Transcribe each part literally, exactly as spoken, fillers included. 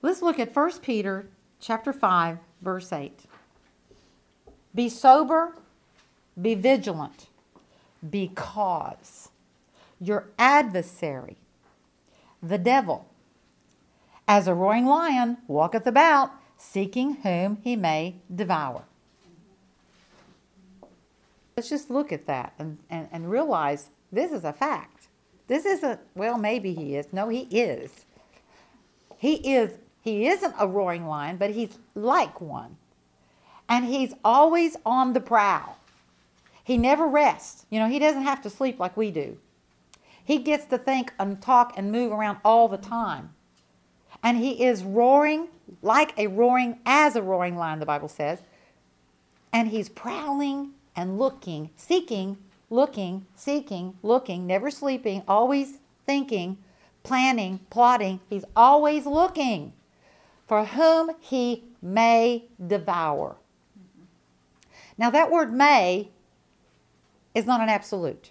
Let's look at First Peter chapter five, verse eight. Be sober, be vigilant, because your adversary, the devil, as a roaring lion, walketh about, seeking whom he may devour. Let's just look at that and, and, and realize this is a fact. This isn't, well, maybe he is. No, he is. He is. He isn't a roaring lion, but he's like one. And he's always on the prowl. He never rests. You know, he doesn't have to sleep like we do. He gets to think and talk and move around all the time. And he is roaring like a roaring, as a roaring lion, the Bible says. And he's prowling and looking, seeking, looking, seeking, looking, never sleeping, always thinking, planning, plotting. He's always looking for whom he may devour. Now that word may is not an absolute.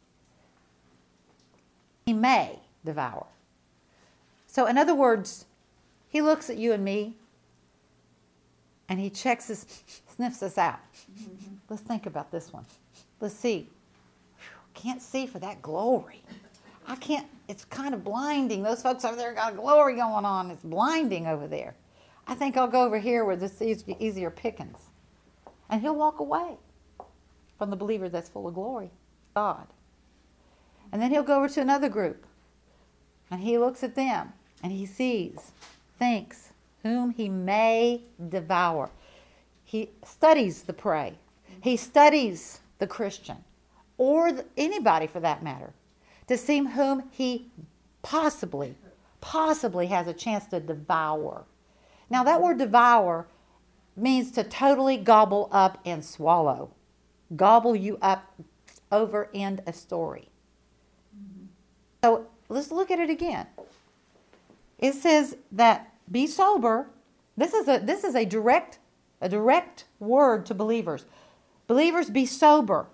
He may devour. So in other words, he looks at you and me and he checks us, sniffs us out. Mm-hmm. Let's think about this one. Let's see. Can't see for that glory. I can't, it's kind of blinding. Those folks over there got a glory going on. It's blinding over there. I think I'll go over here where this is easier pickings. And he'll walk away from the believer that's full of glory, God. And then he'll go over to another group. And he looks at them and he sees, thinks, whom he may devour. He studies the prey. He studies the Christian, or the, anybody for that matter, to see whom he possibly, possibly has a chance to devour. Now that word devour means to totally gobble up and swallow. Gobble you up, over, end a story. Mm-hmm. So let's look at it again. It says that be sober. This is a this is a direct a direct word to believers. Believers, be sober.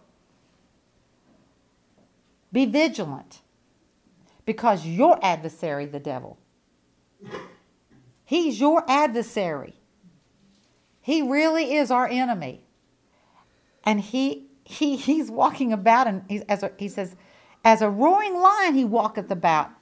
Be vigilant, because your adversary, the devil, he's your adversary. He really is our enemy. And he he he's walking about, and he, as a, he says, as a roaring lion he walketh about,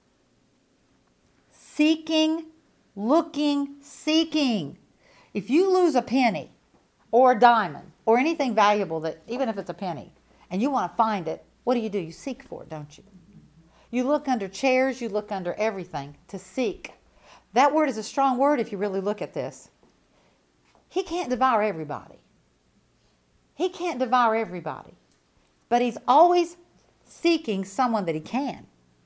seeking, looking, seeking. If you lose a penny or a diamond or anything valuable, that even if it's a penny, and you want to find it, what do you do? You seek for it, don't you? You look under chairs, you look under everything to seek. That word is a strong word if you really look at this. He can't devour everybody. He can't devour everybody. But he's always seeking someone that he can.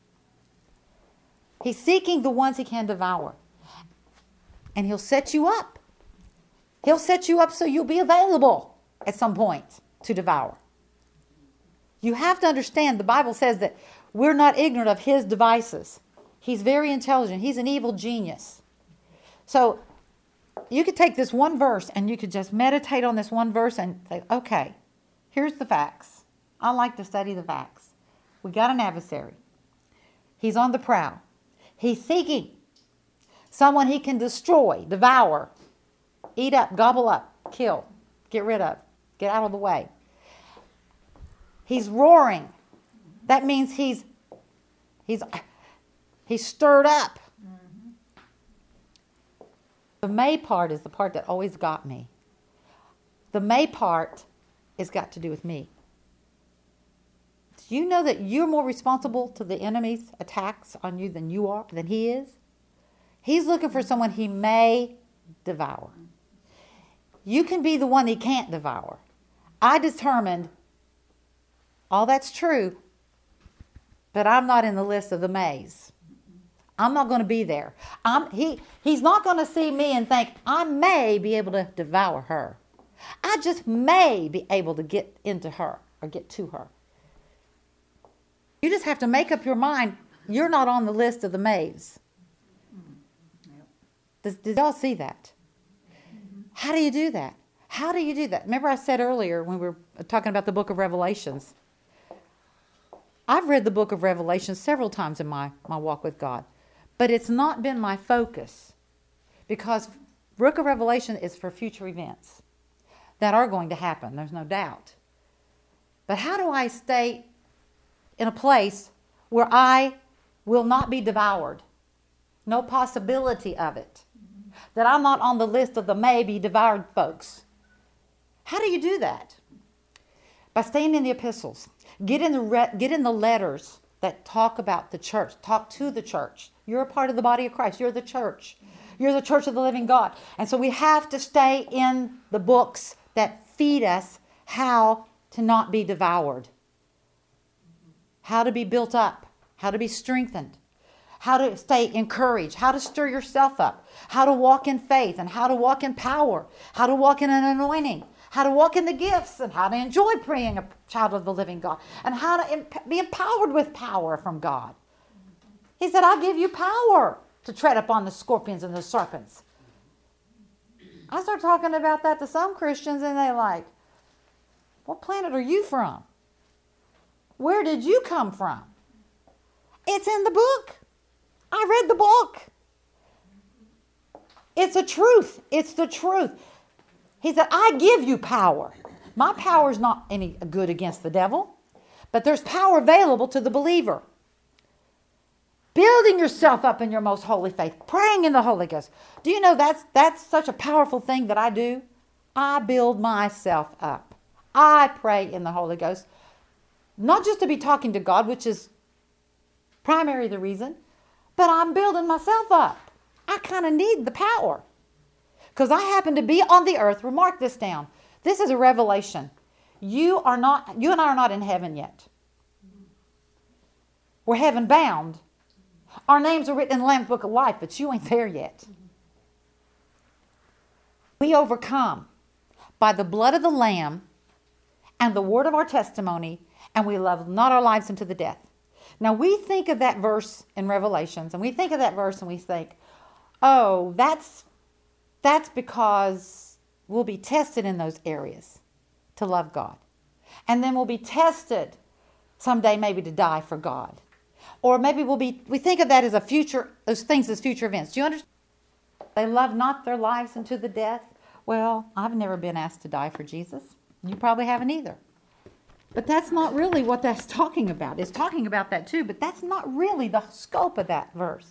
He's seeking the ones he can devour. And he'll set you up. He'll set you up so you'll be available at some point to devour. You have to understand, the Bible says that we're not ignorant of his devices. He's very intelligent. He's an evil genius. So you could take this one verse and you could just meditate on this one verse and say, okay, here's the facts. I like to study the facts. We got an adversary. He's on the prowl. He's seeking someone he can destroy, devour, eat up, gobble up, kill, get rid of, get out of the way. He's roaring. That means he's he's he's stirred up. Mm-hmm. The may part is the part that always got me. The may part has got to do with me. Do you know that you're more responsible to the enemy's attacks on you than you are, than he is? He's looking for someone he may devour. You can be the one he can't devour. I determined all that's true, but I'm not in the list of the mays. I'm not going to be there. I'm, he, he's not going to see me and think, I may be able to devour her. I just may be able to get into her or get to her. You just have to make up your mind, you're not on the list of the mays. Does, did y'all see that? How do you do that? How do you do that? Remember I said earlier when we were talking about the book of Revelations, I've read the book of Revelation several times in my, my walk with God, but it's not been my focus because Book of Revelation is for future events that are going to happen. There's no doubt. But how do I stay in a place where I will not be devoured? No possibility of it. That I'm not on the list of the maybe devoured folks. How do you do that? By staying in the epistles. Get in the, re- get in the letters that talk about the church. Talk to the church. You're a part of the body of Christ. You're the church. You're the church of the living God. And so we have to stay in the books that feed us how to not be devoured. How to be built up. How to be strengthened. How to stay encouraged. How to stir yourself up. How to walk in faith and how to walk in power. How to walk in an anointing. How to walk in the gifts and how to enjoy being a child of the living God. And how to imp- be empowered with power from God. He said, I give you power to tread upon the scorpions and the serpents. I start talking about that to some Christians and they're like, what planet are you from? Where did you come from? It's in the book. I read the book. It's a truth. It's the truth. He said, I give you power. My power is not any good against the devil, but there's power available to the believer. Building yourself up in your most holy faith, praying in the Holy Ghost. Do you know that's that's such a powerful thing that I do? I build myself up. I pray in the Holy Ghost, not just to be talking to God, which is primarily the reason, but I'm building myself up. I kind of need the power because I happen to be on the earth. Remark this down. This is a revelation. You are not. You and I are not in heaven yet. We're heaven bound. Our names are written in the Lamb's Book of Life, but you ain't there yet. We overcome by the blood of the Lamb and the word of our testimony, and we love not our lives unto the death. Now, we think of that verse in Revelations, and we think of that verse and we think, oh, that's, that's because we'll be tested in those areas to love God. And then we'll be tested someday maybe to die for God. Or maybe we'll be, we think of that as a future, those things as future events. Do you understand? They love not their lives unto the death. Well, I've never been asked to die for Jesus. You probably haven't either. But that's not really what that's talking about. It's talking about that too, but that's not really the scope of that verse.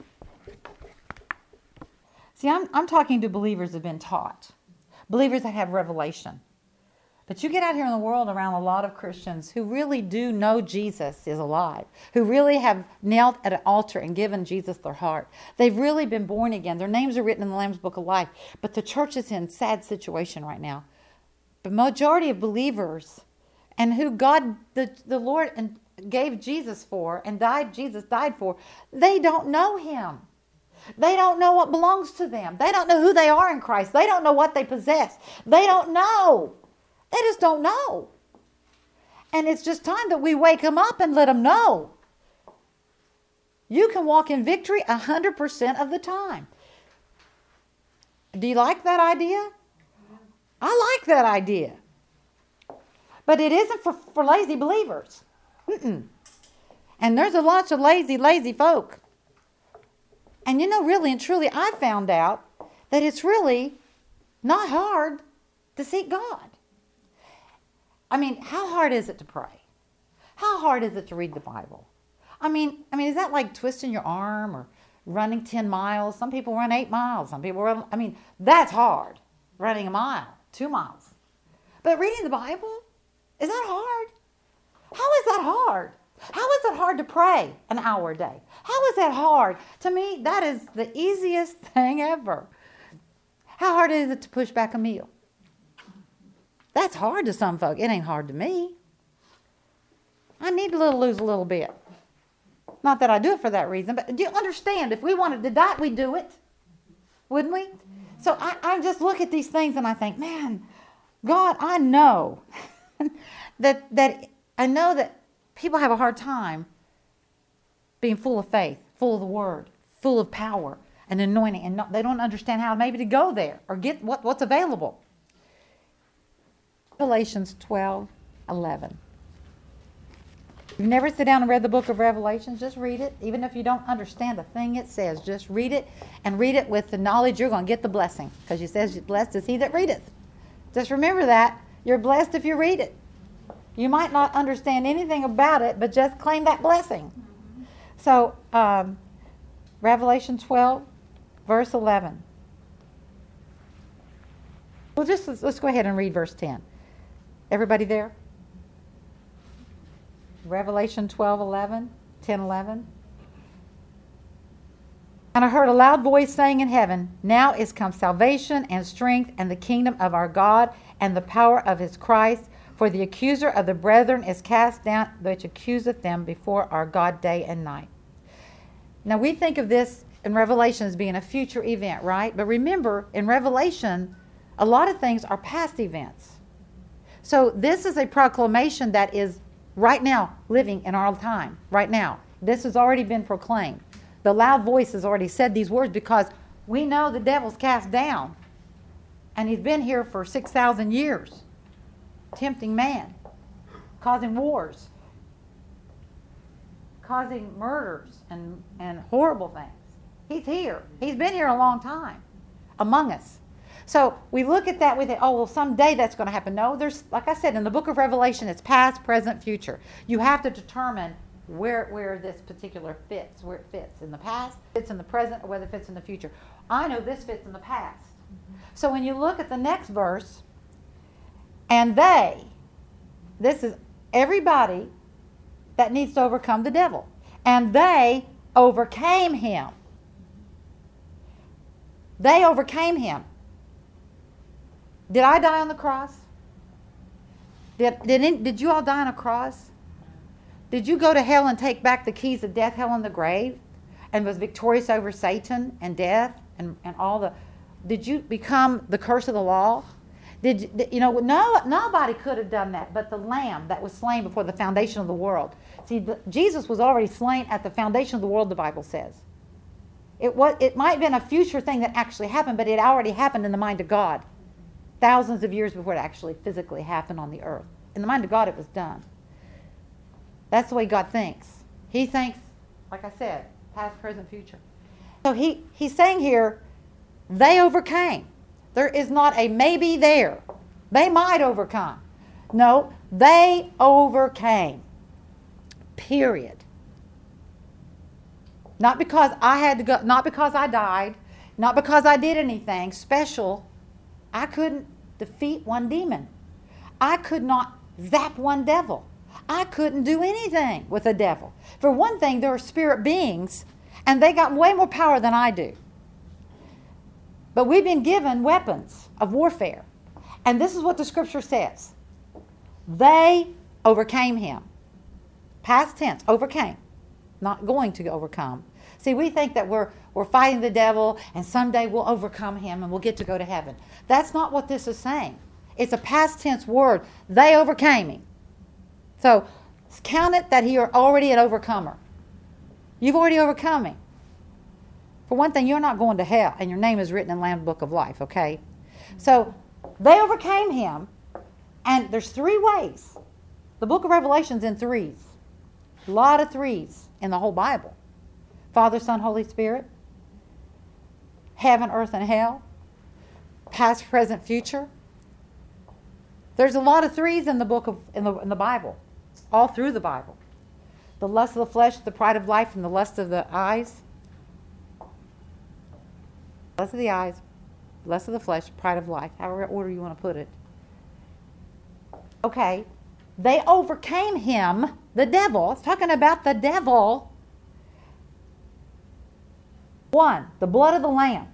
See, I'm, I'm talking to believers that have been taught. Believers that have revelation. But you get out here in the world around a lot of Christians who really do know Jesus is alive, who really have knelt at an altar and given Jesus their heart. They've really been born again. Their names are written in the Lamb's Book of Life. But the church is in a sad situation right now. The majority of believers and who God, the, the Lord and gave Jesus for and died, Jesus died for, they don't know him. They don't know what belongs to them. They don't know who they are in Christ. They don't know what they possess. They don't know. They just don't know. And it's just time that we wake them up and let them know. You can walk in victory one hundred percent of the time. Do you like that idea? I like that idea. But it isn't for, for lazy believers. Mm-mm. And there's a lot of lazy, lazy folk. And you know, really and truly, I found out that it's really not hard to seek God. I mean, how hard is it to pray? How hard is it to read the Bible? I mean, I mean, is that like twisting your arm or running ten miles? Some people run eight miles. Some people run, I mean, that's hard. Running a mile, two miles. But reading the Bible, is that hard? How is that hard? How is it hard to pray an hour a day? How is that hard? To me, that is the easiest thing ever. How hard is it to push back a meal? That's hard to some folk. It ain't hard to me. I need to little lose a little bit. Not that I do it for that reason, but do you understand? If we wanted to diet, we'd do it. Wouldn't we? So I, I just look at these things and I think, man, God, I know that that I know that people have a hard time being full of faith, full of the word, full of power and anointing, and not, they don't understand how maybe to go there or get what, what's available. Revelations twelve eleven. You've never sit down and read the book of Revelation, just read it. Even if you don't understand a thing it says, just read it, and read it with the knowledge you're going to get the blessing. Because he says, blessed is he that readeth. Just remember that. You're blessed if you read it. You might not understand anything about it, but just claim that blessing. Mm-hmm. So, um, Revelation twelve, verse eleven. Well, just let's, let's go ahead and read verse ten. Everybody there? Revelation twelve, eleven, ten, eleven. And I heard a loud voice saying in heaven, now is come salvation and strength and the kingdom of our God and the power of his Christ. For the accuser of the brethren is cast down, which accuseth them before our God day and night. Now we think of this in Revelation as being a future event, right? But remember, in Revelation, a lot of things are past events. So this is a proclamation that is right now living in our time, right now. This has already been proclaimed. The loud voice has already said these words because we know the devil's cast down. And he's been here for six thousand years, tempting man, causing wars, causing murders and, and horrible things. He's here. He's been here a long time among us. So we look at that, we think, oh, well, someday that's going to happen. No, there's, like I said, in the book of Revelation, it's past, present, future. You have to determine where where this particular fits, where it fits. In the past, fits in the present, or whether it fits in the future. I know this fits in the past. Mm-hmm. So when you look at the next verse, and they, this is everybody that needs to overcome the devil. And they overcame him. They overcame him. Did I die on the cross? Did, did, did you all die on a cross? Did you go to hell and take back the keys of death, hell, and the grave? And was victorious over Satan and death and, and all the... Did you become the curse of the law? Did you know? No, nobody could have done that but the Lamb that was slain before the foundation of the world. See, the, Jesus was already slain at the foundation of the world, the Bible says. It was. It might have been a future thing that actually happened, but it already happened in the mind of God. Thousands of years before it actually physically happened on the earth. In the mind of God, it was done. That's the way God thinks. He thinks, like I said, past, present, future. So he, he's saying here, they overcame. There is not a maybe there. They might overcome. No, they overcame. Period. Not because I had to go, not because I died, not because I did anything special. I couldn't defeat one demon. I could not zap one devil. I couldn't do anything with a devil. For one thing, there are spirit beings, and they got way more power than I do. But we've been given weapons of warfare. And this is what the scripture says. They overcame him. Past tense, overcame. Not going to overcome. See, we think that we're, we're fighting the devil and someday we'll overcome him and we'll get to go to heaven. That's not what this is saying. It's a past tense word. They overcame him. So count it that you're already an overcomer. You've already overcome him. For one thing, you're not going to hell, and your name is written in the Lamb's Book of Life, okay? So they overcame him, and there's three ways. The book of Revelation's in threes. A lot of threes in the whole Bible. Father, Son, Holy Spirit. Heaven, earth, and hell. Past, present, future. There's a lot of threes in the book of in the in the Bible. All through the Bible. The lust of the flesh, the pride of life, and the lust of the eyes. Lust of the eyes, lust of the flesh, pride of life, however order you want to put it. Okay, they overcame him, the devil. It's talking about the devil. One, the blood of the Lamb.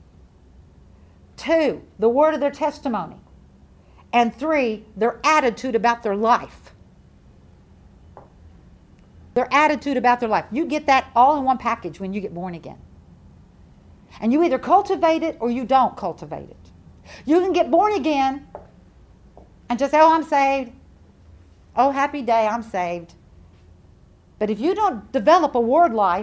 Two, the word of their testimony. And three, their attitude about their life. Their attitude about their life. You get that all in one package when you get born again. And you either cultivate it or you don't cultivate it. You can get born again and just say, oh, I'm saved. Oh, happy day, I'm saved. But if you don't develop a word life,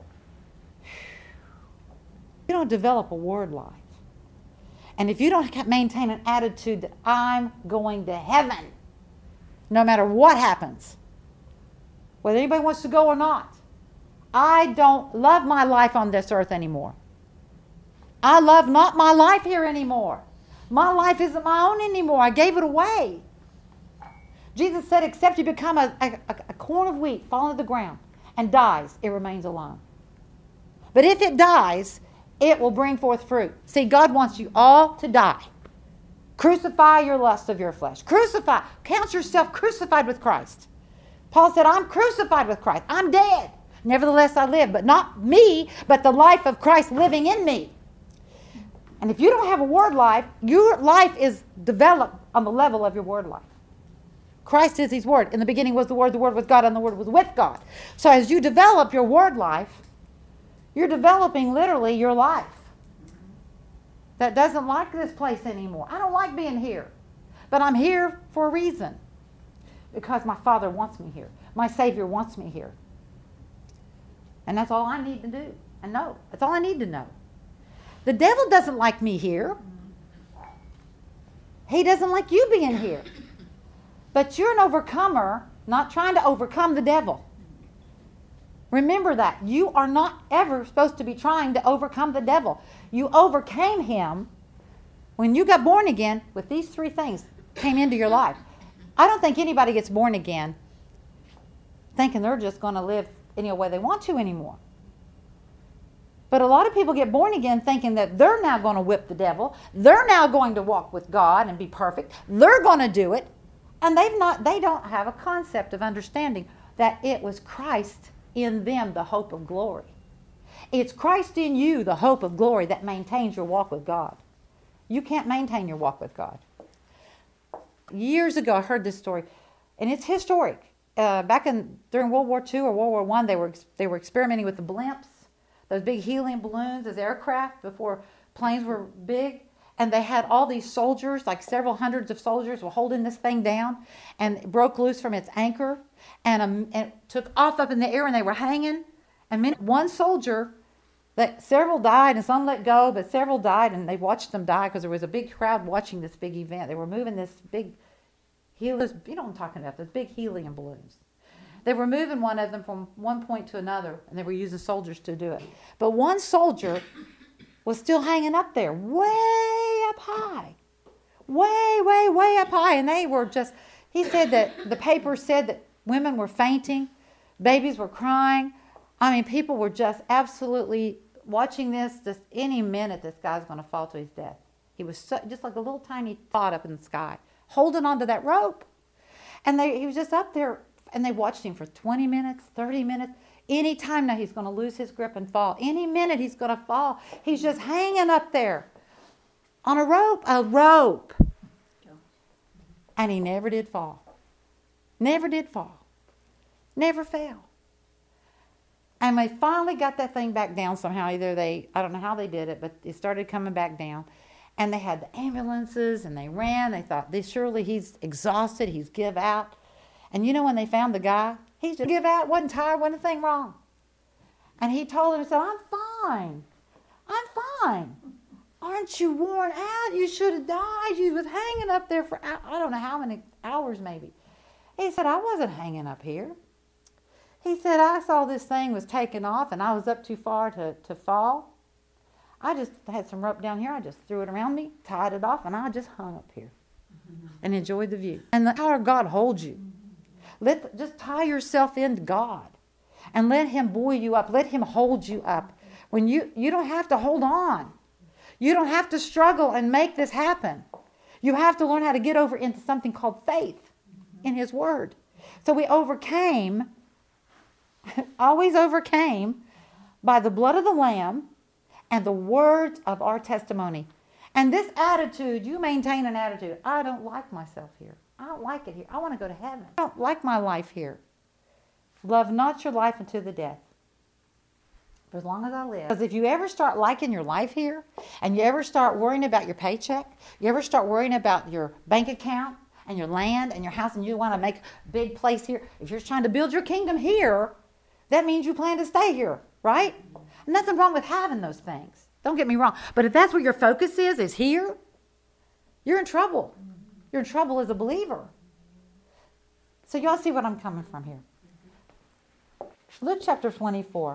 you don't develop a word life. And if you don't maintain an attitude that I'm going to heaven, no matter what happens, whether anybody wants to go or not. I don't love my life on this earth anymore. I love not my life here anymore. My life isn't my own anymore. I gave it away. Jesus said, except you become a, a, a corn of wheat, fall to the ground, and dies, it remains alone. But if it dies, it will bring forth fruit. See, God wants you all to die. Crucify your lust of your flesh. Crucify. Count yourself crucified with Christ. Paul said, I'm crucified with Christ. I'm dead. Nevertheless, I live. But not me, but the life of Christ living in me. And if you don't have a word life, your life is developed on the level of your word life. Christ is his word. In the beginning was the word, the word was God, and the word was with God. So as you develop your word life, you're developing literally your life that doesn't like this place anymore. I don't like being here. But I'm here for a reason. Because my Father wants me here. My Savior wants me here. And that's all I need to do and know. That's all I need to know. The devil doesn't like me here. He doesn't like you being here. But you're an overcomer, not trying to overcome the devil. Remember that. You are not ever supposed to be trying to overcome the devil. You overcame him when you got born again with these three things came into your life. I don't think anybody gets born again thinking they're just going to live any way they want to anymore. But a lot of people get born again thinking that they're now going to whip the devil. They're now going to walk with God and be perfect. They're going to do it. And they've not, they don't have a concept of understanding that it was Christ in them, the hope of glory. It's Christ in you, the hope of glory, that maintains your walk with God. You can't maintain your walk with God. Years ago, I heard this story, and it's historic. Uh, back in during World War Two or World War One, they were they were experimenting with the blimps, those big helium balloons as aircraft before planes were big. And they had all these soldiers, like several hundreds of soldiers, were holding this thing down, and it broke loose from its anchor, and, um, and it took off up in the air, and they were hanging. And many, one soldier, that several died, and some let go, but several died, and they watched them die because there was a big crowd watching this big event. They were moving this big helium, you know what I'm talking about, those big helium balloons. They were moving one of them from one point to another, and they were using soldiers to do it. But one soldier was still hanging up there, way up high. Way, way, way up high. And they were just, he said that the paper said that women were fainting, babies were crying. I mean, people were just absolutely watching this. Just any minute, this guy's going to fall to his death. He was so, just like a little tiny thought up in the sky, holding onto that rope. And they, he was just up there, and they watched him for twenty minutes, thirty minutes. Any time now he's going to lose his grip and fall. Any minute he's going to fall. He's just hanging up there on a rope, a rope. And he never did fall. Never did fall. Never fell. And they finally got that thing back down somehow. Either they, I don't know how they did it, but it started coming back down. And they had the ambulances, and they ran. They thought, this surely he's exhausted. He's give out. And you know when they found the guy? He just give out, wasn't tired, wasn't a thing wrong. And he told him, he said, I'm fine. I'm fine. Aren't you worn out? You should have died. You was hanging up there for, I don't know how many hours maybe. He said, I wasn't hanging up here. He said, I saw this thing was taking off, and I was up too far to, to fall. I just had some rope down here. I just threw it around me, tied it off, and I just hung up here and enjoyed the view. And the power of God holds you. Let, just tie yourself into God and let him buoy you up. Let him hold you up. When you, you don't have to hold on. You don't have to struggle and make this happen. You have to learn how to get over into something called faith in his word. So we overcame, always overcame by the blood of the Lamb and the words of our testimony. And this attitude, you maintain an attitude. I don't like myself here. I don't like it here. I want to go to heaven. I don't like my life here. Love not your life unto the death. For as long as I live. Because if you ever start liking your life here, and you ever start worrying about your paycheck, you ever start worrying about your bank account, and your land, and your house, and you want to make a big place here, if you're trying to build your kingdom here, that means you plan to stay here, right? And nothing wrong with having those things. Don't get me wrong. But if that's where your focus is, is here, you're in trouble. You're in trouble as a believer. So y'all see what I'm coming from here. Luke chapter twenty-four.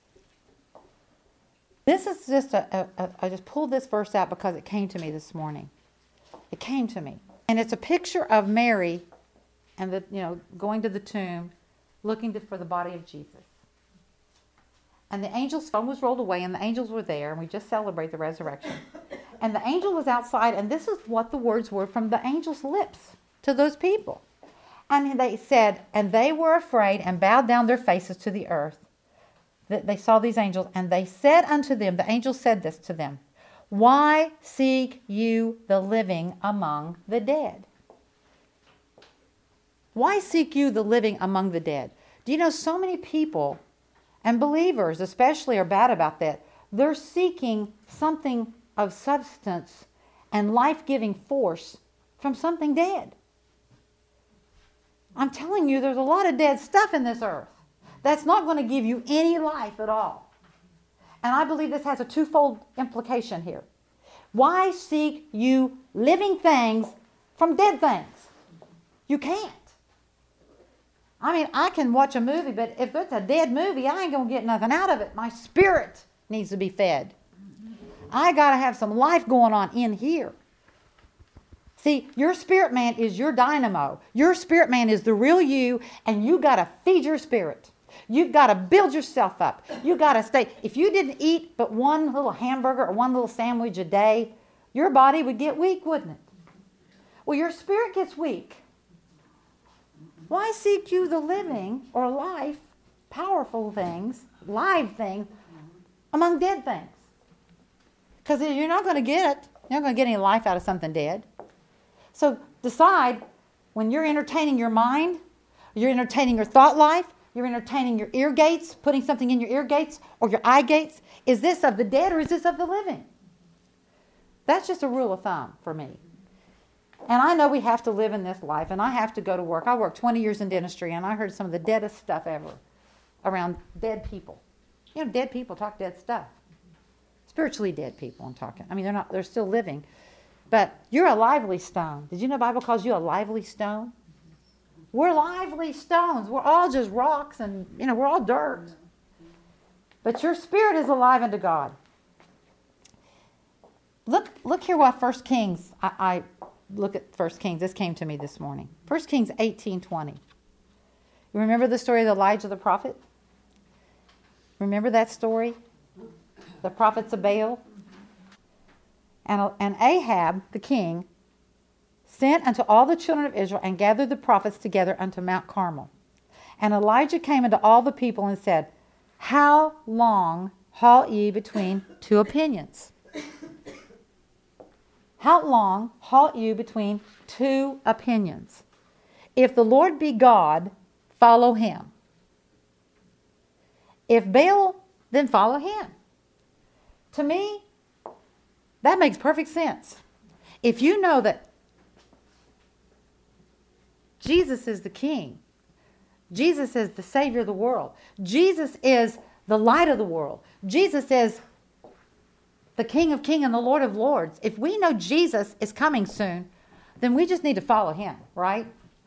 This is just a, a, a, I just pulled this verse out because it came to me this morning. It came to me. And it's a picture of Mary and the, you know, going to the tomb, looking to, for the body of Jesus. And the angel's stone was rolled away, and the angels were there, and we just celebrate the resurrection. And the angel was outside, and this is what the words were from the angel's lips to those people. And they said, and they were afraid and bowed down their faces to the earth. That they saw these angels, and they said unto them, the angel said this to them, why seek you the living among the dead? Why seek you the living among the dead? Do you know so many people, and believers especially, are bad about that? They're seeking something of substance and life-giving force from something dead. I'm telling you, there's a lot of dead stuff in this earth that's not going to give you any life at all. And I believe this has a twofold implication here. Why seek you living things from dead things? You can't. I mean, I can watch a movie, but if it's a dead movie, I ain't going to get nothing out of it. My spirit needs to be fed. I got to have some life going on in here. See, your spirit man is your dynamo. Your spirit man is the real you, and you got to feed your spirit. You've got to build yourself up. You got to stay. If you didn't eat but one little hamburger or one little sandwich a day, your body would get weak, wouldn't it? Well, your spirit gets weak. Why seek you the living or life, powerful things, live things, among dead things? Because you're not going to get it. You're not going to get any life out of something dead. So decide, when you're entertaining your mind, you're entertaining your thought life, you're entertaining your ear gates, putting something in your ear gates or your eye gates, is this of the dead or is this of the living? That's just a rule of thumb for me. And I know we have to live in this life, and I have to go to work. I worked twenty years in dentistry, and I heard some of the deadest stuff ever around dead people. You know, dead people talk dead stuff. Spiritually dead people, I'm talking. I mean, they're not, they're still living. But you're a lively stone. Did you know the Bible calls you a lively stone? We're lively stones. We're all just rocks, and, you know, we're all dirt. But your spirit is alive unto God. Look, look here what First Kings, I, I look at First Kings. This came to me this morning. First Kings eighteen twenty. You remember the story of Elijah the prophet? Remember that story? The prophets of Baal? And, and Ahab, the king, sent unto all the children of Israel and gathered the prophets together unto Mount Carmel. And Elijah came unto all the people and said, how long halt ye between two opinions? How long halt you between two opinions? If the Lord be God, follow him. If Baal, then follow him. To me, that makes perfect sense. If you know that Jesus is the King, Jesus is the Savior of the world, Jesus is the light of the world, Jesus is the King of Kings and the Lord of Lords. If we know Jesus is coming soon, then we just need to follow him, right?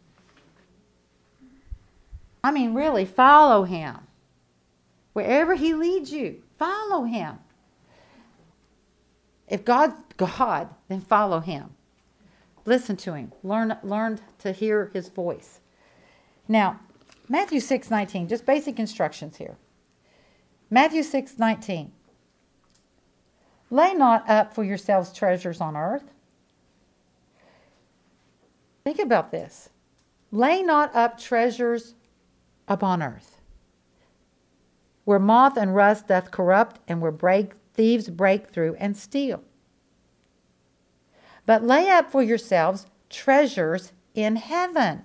I mean, really, follow him. Wherever he leads you, follow him. If God's God, then follow him. Listen to him. Learn, learn to hear his voice. Now, Matthew six nineteen, just basic instructions here. Matthew six nineteen. Lay not up for yourselves treasures on earth. Think about this. Lay not up treasures upon earth, where moth and rust doth corrupt, and where break, thieves break through and steal. But lay up for yourselves treasures in heaven,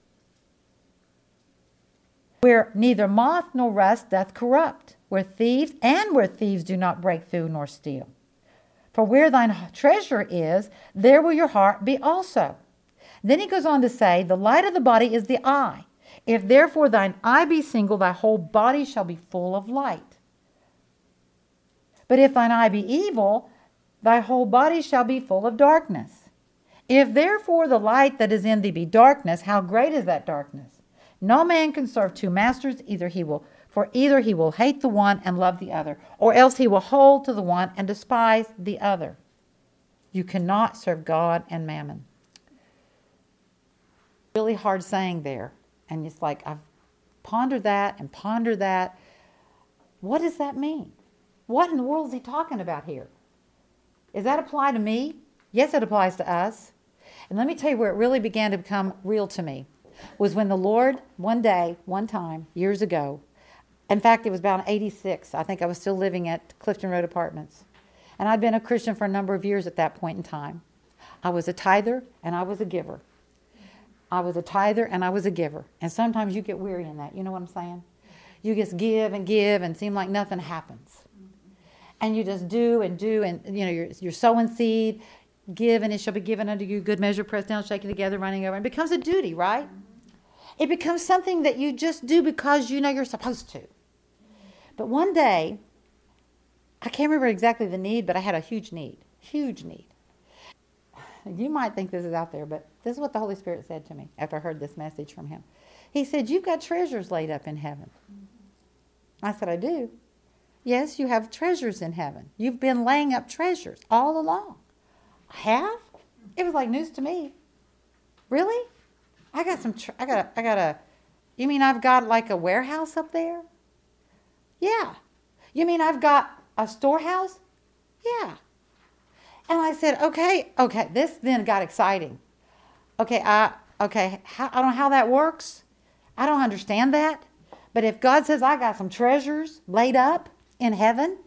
where neither moth nor rust doth corrupt, where thieves and where thieves do not break through nor steal. For where thine treasure is, there will your heart be also. Then he goes on to say, the light of the body is the eye. If therefore thine eye be single, thy whole body shall be full of light. But if thine eye be evil, thy whole body shall be full of darkness. If therefore the light that is in thee be darkness, how great is that darkness? No man can serve two masters, either he will For either he will hate the one and love the other, or else he will hold to the one and despise the other. You cannot serve God and mammon. Really hard saying there. And it's like, I've pondered that and pondered that. What does that mean? What in the world is he talking about here? Does that apply to me? Yes, it applies to us. And let me tell you where it really began to become real to me was when the Lord, one day, one time, years ago, in fact, it was about eighty-six. I think I was still living at Clifton Road Apartments. And I'd been a Christian for a number of years at that point in time. I was a tither and I was a giver. I was a tither and I was a giver. And sometimes you get weary in that. You know what I'm saying? You just give and give and seem like nothing happens. And you just do and do and, you know, you're, you're sowing seed, give and it shall be given unto you, good measure, pressed down, shaken together, running over. It becomes a duty, right? It becomes something that you just do because you know you're supposed to. But one day, I can't remember exactly the need, but I had a huge need, huge need. You might think this is out there, but this is what the Holy Spirit said to me after I heard this message from him. He said, you've got treasures laid up in heaven. I said, I do. Yes, you have treasures in heaven. You've been laying up treasures all along. I have? It was like news to me. Really? I got some, tre- I got a, I got a, you mean I've got like a warehouse up there? Yeah. You mean I've got a storehouse? Yeah. And I said, okay, okay, this then got exciting. Okay, I, okay, how, I don't know how that works. I don't understand that. But if God says I got some treasures laid up in heaven,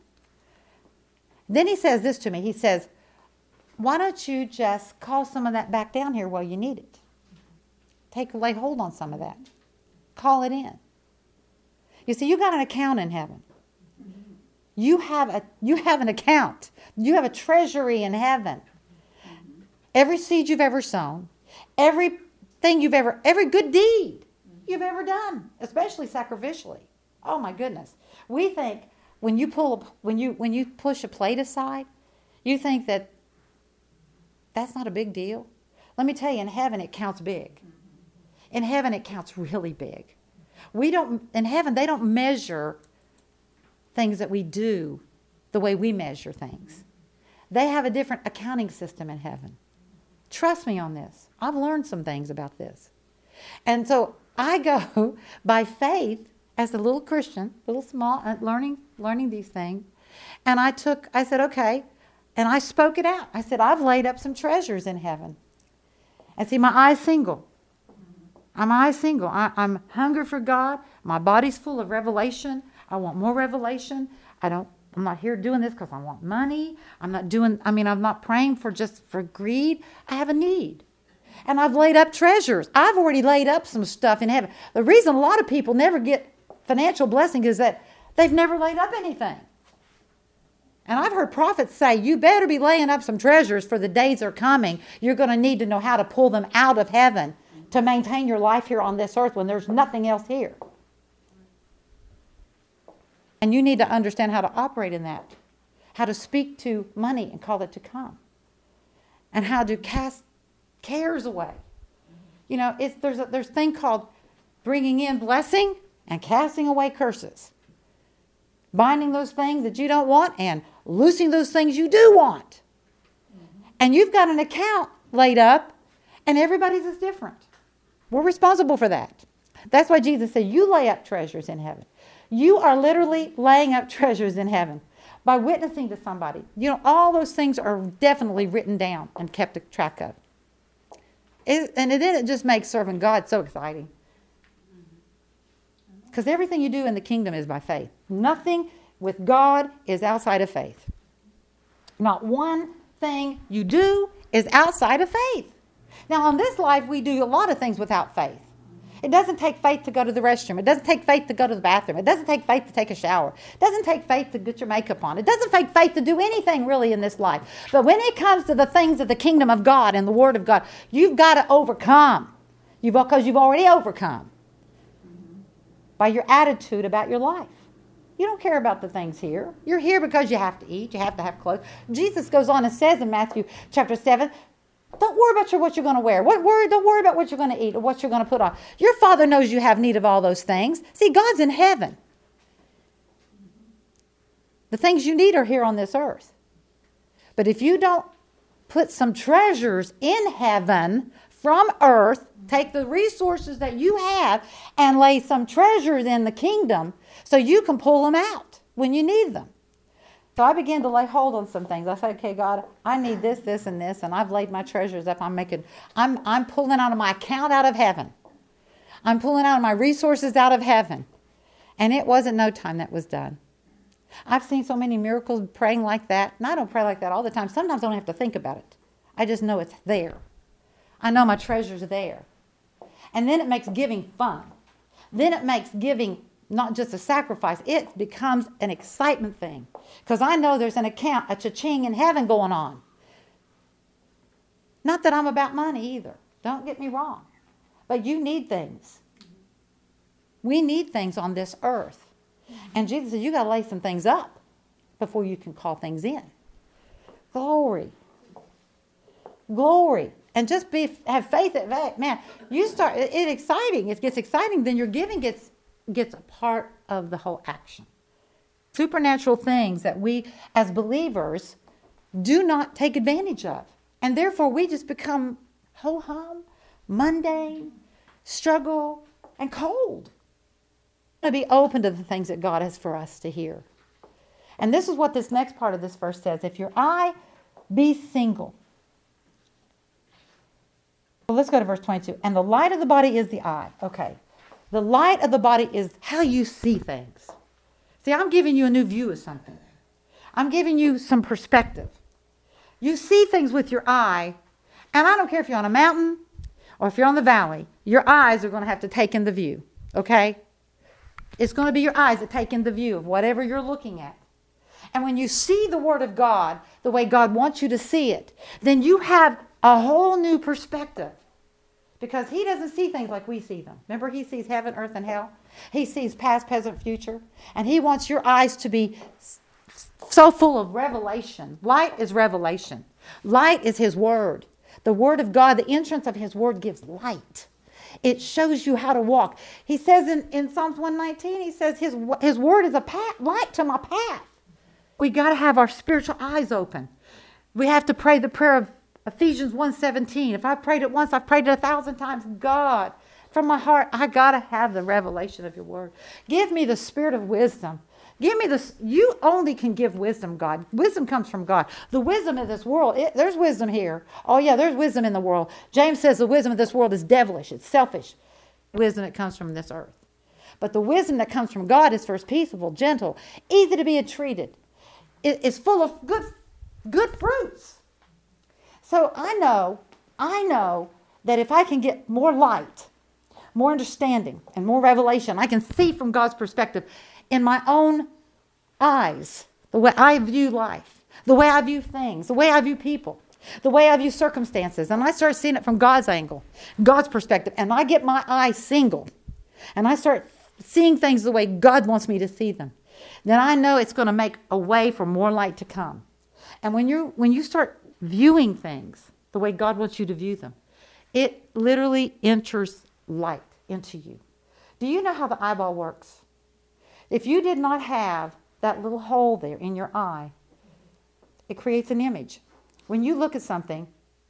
then he says this to me. He says, why don't you just call some of that back down here while you need it? Take, lay hold on some of that. Call it in. You see, you got an account in heaven. You have a you have an account. You have a treasury in heaven. Every seed you've ever sown, everything you've ever, every good deed you've ever done, especially sacrificially. Oh my goodness. We think when you pull when you when you push a plate aside, you think that that's not a big deal. Let me tell you, in heaven it counts big. In heaven it counts really big. We don't in heaven they don't measure things that we do the way we measure things. They have a different accounting system in heaven. Trust me on this. I've learned some things about this. And so I go by faith as a little Christian, little small, uh, learning learning these things. And I took, I said, okay, and I spoke it out. I said, I've laid up some treasures in heaven. And see, my eye's single. I'm eye single. I, I'm hungry for God. My body's full of revelation. I want more revelation. I don't, I'm not here doing this because I want money. I'm not doing, I mean, I'm not praying for just for greed. I have a need. And I've laid up treasures. I've already laid up some stuff in heaven. The reason a lot of people never get financial blessing is that they've never laid up anything. And I've heard prophets say, you better be laying up some treasures for the days are coming. You're going to need to know how to pull them out of heaven to maintain your life here on this earth when there's nothing else here. And you need to understand how to operate in that, how to speak to money and call it to come, and how to cast cares away. You know, it's, there's a there's a thing called bringing in blessing and casting away curses. Binding those things that you don't want and loosing those things you do want. And you've got an account laid up, and everybody's is different. We're responsible for that. That's why Jesus said, you lay up treasures in heaven. You are literally laying up treasures in heaven by witnessing to somebody. You know, all those things are definitely written down and kept track of. It, and then it just makes serving God so exciting. Because everything you do in the kingdom is by faith. Nothing with God is outside of faith. Not one thing you do is outside of faith. Now, on this life, we do a lot of things without faith. It doesn't take faith to go to the restroom. It doesn't take faith to go to the bathroom. It doesn't take faith to take a shower. It doesn't take faith to get your makeup on. It doesn't take faith to do anything really in this life. But when it comes to the things of the kingdom of God and the Word of God, you've got to overcome. You've, because you've already overcome by your attitude about your life. You don't care about the things here. You're here because you have to eat. You have to have clothes. Jesus goes on and says in Matthew chapter seven, don't worry about your, what you're going to wear. What worry? Don't worry about what you're going to eat or what you're going to put on. Your Father knows you have need of all those things. See, God's in heaven. The things you need are here on this earth. But if you don't put some treasures in heaven from earth, take the resources that you have and lay some treasures in the kingdom so you can pull them out when you need them. So I began to lay hold on some things. I said, okay, God, I need this, this, and this, and I've laid my treasures up. I'm making, I'm, I'm pulling out of my account out of heaven. I'm pulling out of my resources out of heaven. And it wasn't no time that was done. I've seen so many miracles praying like that. And I don't pray like that all the time. Sometimes I don't have to think about it. I just know it's there. I know my treasure's there. And then it makes giving fun. Then it makes giving not just a sacrifice. It becomes an excitement thing. Because I know there's an account, a cha-ching in heaven going on. Not that I'm about money either. Don't get me wrong. But you need things. We need things on this earth. And Jesus said, you got to lay some things up before you can call things in. Glory. Glory. And just be have faith that, man, you start, it, it exciting. It gets exciting, then your giving gets gets a part of the whole action. Supernatural things that we as believers do not take advantage of. And therefore we just become ho-hum, mundane, struggle, and cold. To be open to the things that God has for us to hear. And this is what this next part of this verse says. If your eye be single. Well, let's go to verse twenty-two. And the light of the body is the eye. Okay. The light of the body is how you see things. See, I'm giving you a new view of something. I'm giving you some perspective. You see things with your eye. And I don't care if you're on a mountain or if you're on the valley. Your eyes are going to have to take in the view. Okay? It's going to be your eyes that take in the view of whatever you're looking at. And when you see the Word of God the way God wants you to see it, then you have a whole new perspective. Because He doesn't see things like we see them. Remember, He sees heaven, earth, and hell. He sees past, present, future. And He wants your eyes to be so full of revelation. Light is revelation. Light is His Word. The Word of God, the entrance of His Word gives light. It shows you how to walk. He says in, in Psalms one nineteen, He says His, his Word is a path, light to my path. We got to have our spiritual eyes open. We have to pray the prayer of Ephesians one seventeen. If I've prayed it once, I've prayed it a thousand times. God, from my heart, I got to have the revelation of your Word. Give me the spirit of wisdom. Give me this. You only can give wisdom, God. Wisdom comes from God. The wisdom of this world, it, there's wisdom here. Oh, yeah, there's wisdom in the world. James says the wisdom of this world is devilish. It's selfish. Wisdom that comes from this earth. But the wisdom that comes from God is first peaceable, gentle, easy to be entreated. It, it's full of good, good fruits. So I know, I know that if I can get more light, more understanding, and more revelation, I can see from God's perspective in my own eyes, the way I view life, the way I view things, the way I view people, the way I view circumstances. And I start seeing it from God's angle, God's perspective. And I get my eyes single. And I start seeing things the way God wants me to see them. Then I know it's going to make a way for more light to come. And when you when you start viewing things the way God wants you to view them, it literally enters light into you. Do you know how the eyeball works? If you did not have that little hole there in your eye, it creates an image. When you look at something,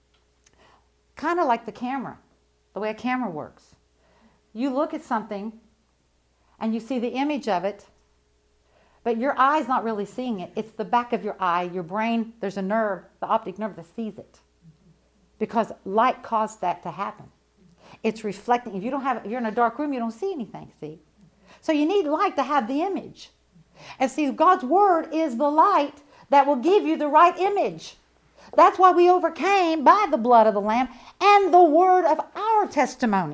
kind of like the camera, the way a camera works. You look at something and you see the image of it, but your eye's not really seeing it. It's the back of your eye, your brain, there's a nerve, the optic nerve that sees it. Because light caused that to happen. It's reflecting. If you don't have, if you're in a dark room, you don't see anything, see? So you need light to have the image. And see, God's Word is the light that will give you the right image. That's why we overcame by the blood of the Lamb and the word of our testimony.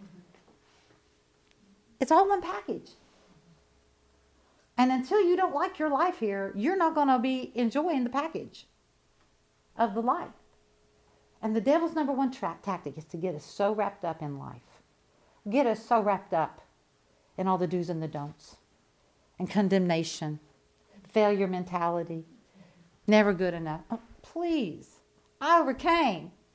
It's all one package. And until you don't like your life here, you're not going to be enjoying the package of the light. And the devil's number one tra- tactic is to get us so wrapped up in life. Get us so wrapped up in all the do's and the don'ts. And condemnation. Failure mentality. Never good enough. Oh, please. I overcame.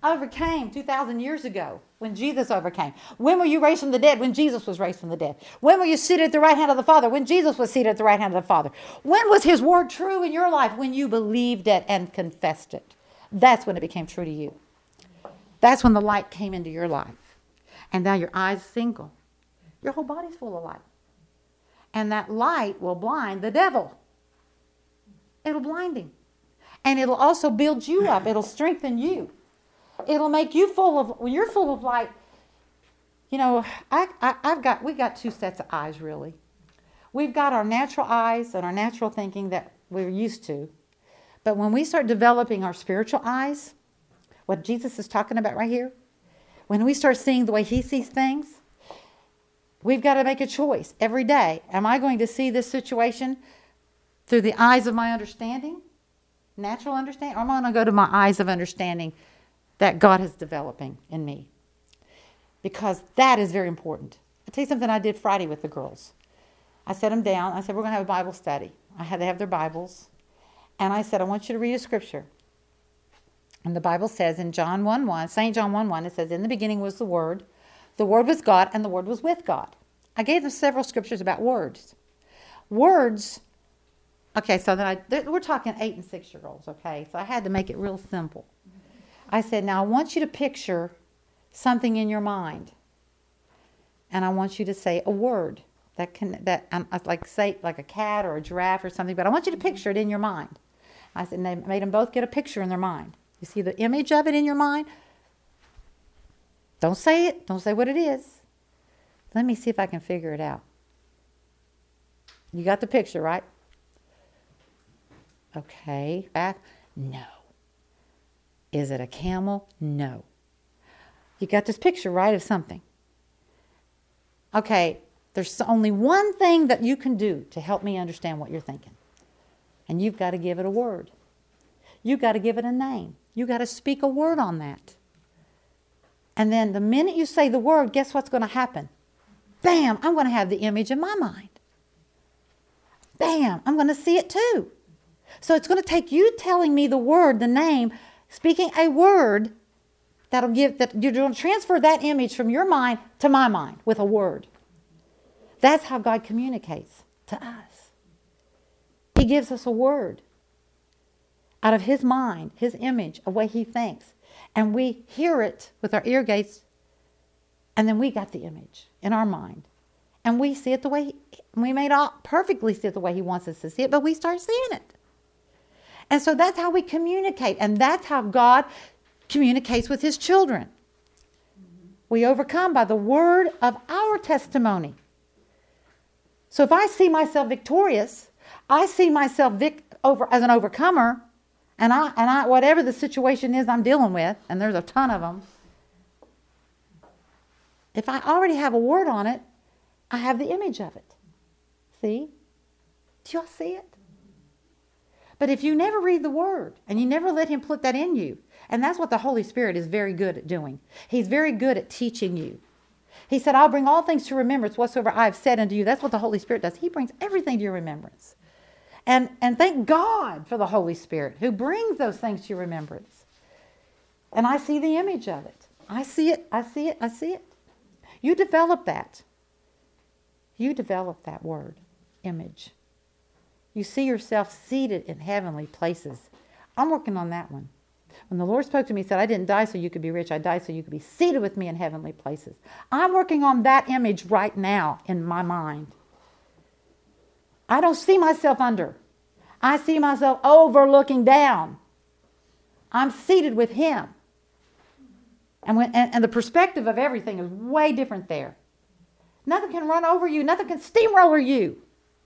overcame two thousand years ago when Jesus overcame. When were you raised from the dead? When Jesus was raised from the dead. When were you seated at the right hand of the Father? When Jesus was seated at the right hand of the Father. When was his word true in your life? When you believed it and confessed it. That's when it became true to you. That's when the light came into your life. And now your eyes single. Your whole body's full of light. And that light will blind the devil. It'll blind him. And it'll also build you up. It'll strengthen you. It'll make you full of, when you're full of light, you know, I, I, I've got, we've got two sets of eyes, really. We've got our natural eyes and our natural thinking that we're used to. But when we start developing our spiritual eyes, what Jesus is talking about right here, when we start seeing the way he sees things, we've got to make a choice every day. Am I going to see this situation through the eyes of my understanding, natural understanding, or am I going to go to my eyes of understanding that God is developing in me? Because that is very important. I'll tell you something I did Friday with the girls. I set them down. I said, we're going to have a Bible study. I had to have their Bibles. And I said, I want you to read a scripture. And the Bible says in John one one, Saint John one one, it says, in the beginning was the Word. The Word was God, and the Word was with God. I gave them several scriptures about words. Words, okay, so then I, we're talking eight and six-year-olds, okay? So I had to make it real simple. I said, now I want you to picture something in your mind. And I want you to say a word that can, that um, like say, like a cat or a giraffe or something, but I want you to picture it in your mind. I said, and they made them both get a picture in their mind. You see the image of it in your mind? Don't say it. Don't say what it is. Let me see if I can figure it out. You got the picture, right? Okay. Back? No. Is it a camel? No. You got this picture, right, of something. Okay. There's only one thing that you can do to help me understand what you're thinking. And you've got to give it a word. You've got to give it a name. You've got to speak a word on that. And then the minute you say the word, guess what's going to happen? Bam, I'm going to have the image in my mind. Bam, I'm going to see it too. So it's going to take you telling me the word, the name, speaking a word that'll give, that you're going to transfer that image from your mind to my mind with a word. That's how God communicates to us. He gives us a word out of his mind, his image, a way he thinks. And we hear it with our ear gates, and then we got the image in our mind. And we see it the way, he, we may not perfectly see it the way he wants us to see it, but we start seeing it. And so that's how we communicate, and that's how God communicates with his children. We overcome by the word of our testimony. So if I see myself victorious, I see myself vic- over as an overcomer, and I and I whatever the situation is I'm dealing with, and there's a ton of them. If I already have a word on it, I have the image of it. See? Do y'all see it? But if you never read the word and you never let him put that in you, and that's what the Holy Spirit is very good at doing. He's very good at teaching you. He said, I'll bring all things to remembrance whatsoever I have said unto you. That's what the Holy Spirit does. He brings everything to your remembrance. And, and thank God for the Holy Spirit who brings those things to your remembrance. And I see the image of it. I see it. I see it. I see it. You develop that. You develop that word, image. You see yourself seated in heavenly places. I'm working on that one. When the Lord spoke to me, he said, I didn't die so you could be rich. I died so you could be seated with me in heavenly places. I'm working on that image right now in my mind. I don't see myself under. I see myself over looking down. I'm seated with him. And, when, and, and the perspective of everything is way different there. Nothing can run over you. Nothing can steamroller you.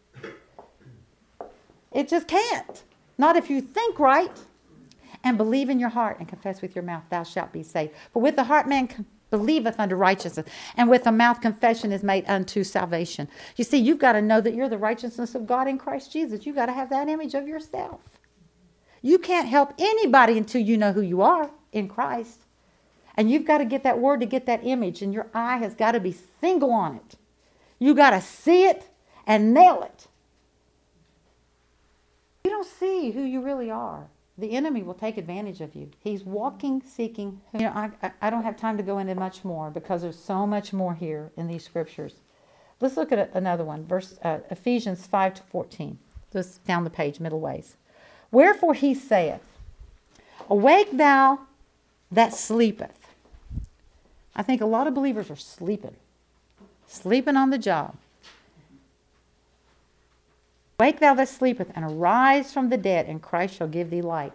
It just can't. Not if you think right and believe in your heart and confess with your mouth, thou shalt be saved. For with the heart man believeth unto righteousness, and with the mouth confession is made unto salvation. You see, you've got to know that you're the righteousness of God in Christ Jesus. You've got to have that image of yourself. You can't help anybody until you know who you are in Christ. And you've got to get that word to get that image, and your eye has got to be single on it. You got to see it and nail it. You don't see who you really are the enemy will take advantage of you. He's walking, seeking. You know, I, I, I don't have time to go into much more because there's so much more here in these scriptures. Let's look at another one, verse uh, Ephesians five to fourteen. Just down the page, middle ways. Wherefore he saith, awake thou that sleepeth. I think a lot of believers are sleeping. Sleeping on the job. Awake thou that sleepeth, and arise from the dead, and Christ shall give thee light.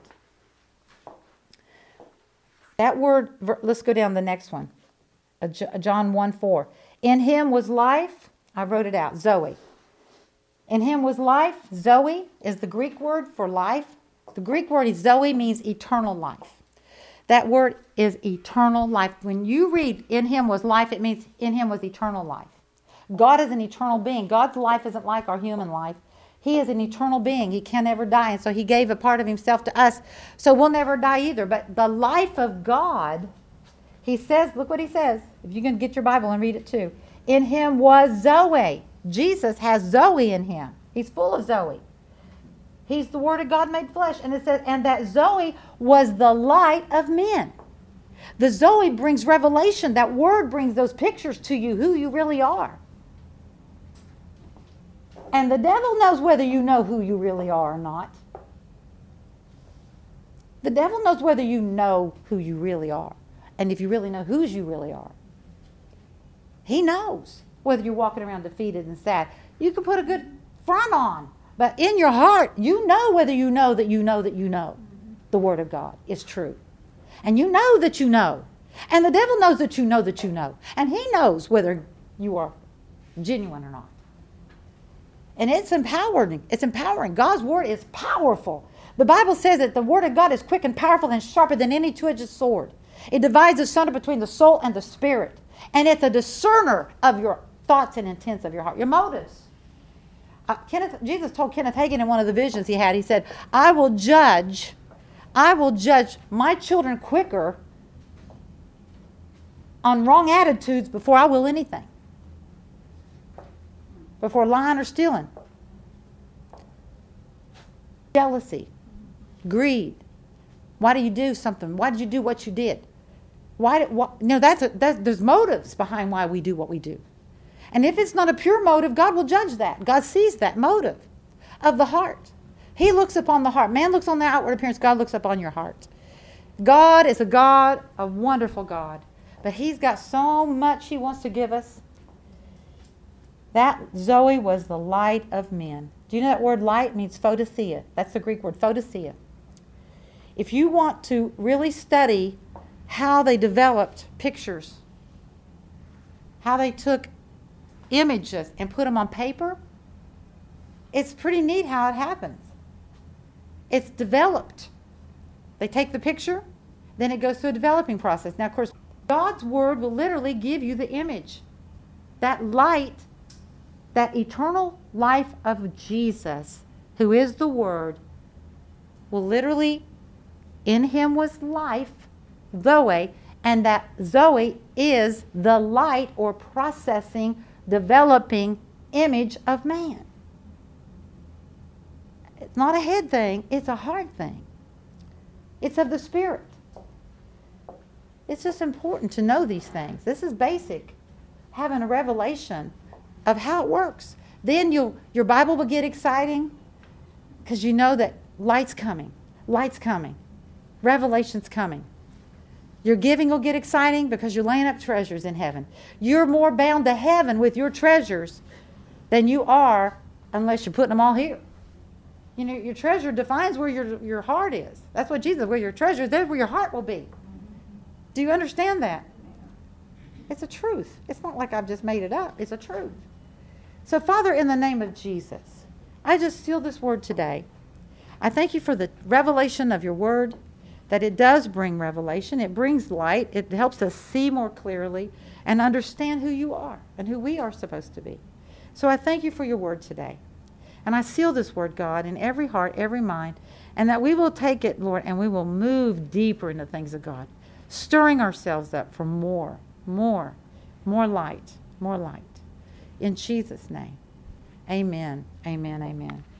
That word, let's go down the next one. John one four. In him was life. I wrote it out. Zoe. In him was life. Zoe is the Greek word for life. The Greek word Zoe means eternal life. That word is eternal life. When you read in him was life, it means in him was eternal life. God is an eternal being. God's life isn't like our human life. He is an eternal being. He can never die. And so he gave a part of himself to us. So we'll never die either. But the life of God, he says, look what he says. If you can get your Bible and read it too. In him was Zoe. Jesus has Zoe in him. He's full of Zoe. He's the Word of God made flesh. And it says, and that Zoe was the light of men. The Zoe brings revelation. That word brings those pictures to you, who you really are. And the devil knows whether you know who you really are or not. The devil knows whether you know who you really are. And if you really know whose you really are. He knows whether you're walking around defeated and sad. You can put a good front on. But in your heart, you know whether you know that you know that you know the Word of God is true. And you know that you know. And the devil knows that you know that you know. And he knows whether you are genuine or not. And it's empowering. It's empowering. God's Word is powerful. The Bible says that the Word of God is quick and powerful and sharper than any two-edged sword. It divides asunder between the soul and the spirit. And it's a discerner of your thoughts and intents of your heart, your motives. Uh, Kenneth, Jesus told Kenneth Hagin in one of the visions he had, he said, I will judge, I will judge my children quicker on wrong attitudes before I will anything. Before lying or stealing. Jealousy. Greed. Why do you do something? Why did you do what you did? Why did, why, you know, that's, a, that's there's motives behind why we do what we do. And if it's not a pure motive, God will judge that. God sees that motive of the heart. He looks upon the heart. Man looks on the outward appearance. God looks upon your heart. God is a God, a wonderful God. But He's got so much He wants to give us. That Zoe was the light of men. Do you know that word light means photothea? That's the Greek word, photothea. If you want to really study how they developed pictures, how they took images and put them on paper, it's pretty neat how it happens. It's developed. They take the picture, then it goes through a developing process. Now, of course, God's Word will literally give you the image. That light, that eternal life of Jesus, who is the Word, will literally, in Him was life, Zoe, and that Zoe is the light or processing, developing image of man. It's not a head thing, it's a heart thing. It's of the Spirit. It's just important to know these things. This is basic, having a revelation of how it works. Then you'll, your Bible will get exciting because you know that light's coming. Light's coming. Revelation's coming. Your giving will get exciting because you're laying up treasures in heaven. You're more bound to heaven with your treasures than you are unless you're putting them all here. You know, your treasure defines where your, your heart is. That's what Jesus, where your treasure is, that's where your heart will be. Do you understand that? It's a truth. It's not like I've just made it up. It's a truth. So, Father, in the name of Jesus, I just seal this word today. I thank you for the revelation of your word, that it does bring revelation. It brings light. It helps us see more clearly and understand who you are and who we are supposed to be. So I thank you for your word today. And I seal this word, God, in every heart, every mind, and that we will take it, Lord, and we will move deeper into things of God, stirring ourselves up for more, more, more light, more light. In Jesus' name, amen, amen, amen.